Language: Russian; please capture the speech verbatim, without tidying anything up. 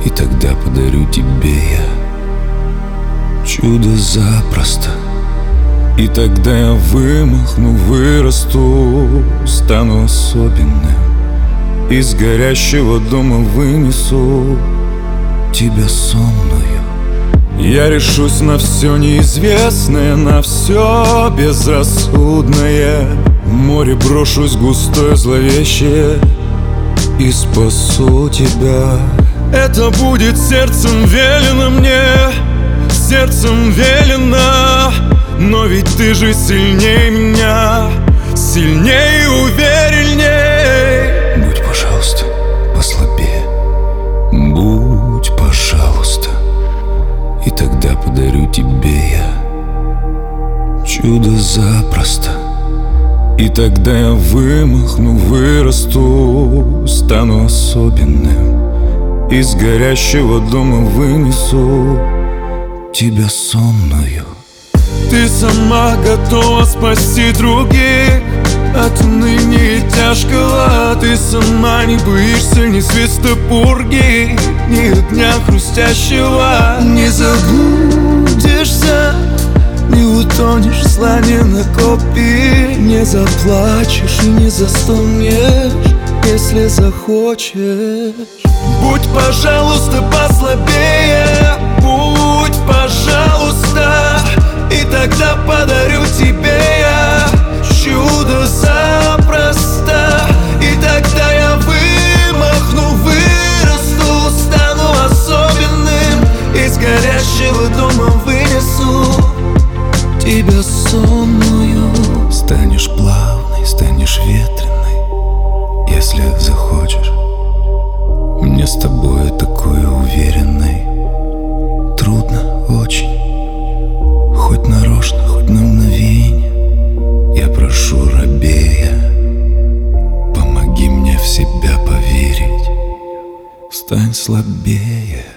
И тогда подарю тебе я чудо запросто. И тогда я вымахну, вырасту, стану особенным. Из горящего дома вынесу тебя сонную. Я решусь на все неизвестное, на все безрассудное. В море брошусь густое, зловещее и спасу тебя. Это будет сердцем велено мне, сердцем велено. Но ведь ты же сильнее меня, сильнее и уверенней. Будь, пожалуйста, послабее, будь, пожалуйста. И тогда подарю тебе я чудо запросто. И тогда я вымахну, вырасту, стану особенным. Из горящего дома вынесу тебя сонную. Ты сама готова спасти других от уныния и тяжкого. Ты сама не боишься ни свиста пурги, ни огня хрустящего. Не заблудишься, не утонешь в слане накопи. Не заплачешь и не застонешь, если захочешь. Будь, пожалуйста, послабее, будь, пожалуйста. И тогда подарю тебе я чудо запросто. И тогда я вымахну, вырасту, стану особенным. Из горящего дома вынесу тебя сонную. Станешь плавной, станешь ветреной, если захочешь. Мне с тобой такой уверенной трудно очень. Хоть нарочно, хоть на мгновенье я прошу рабея, помоги мне в себя поверить, стань слабее.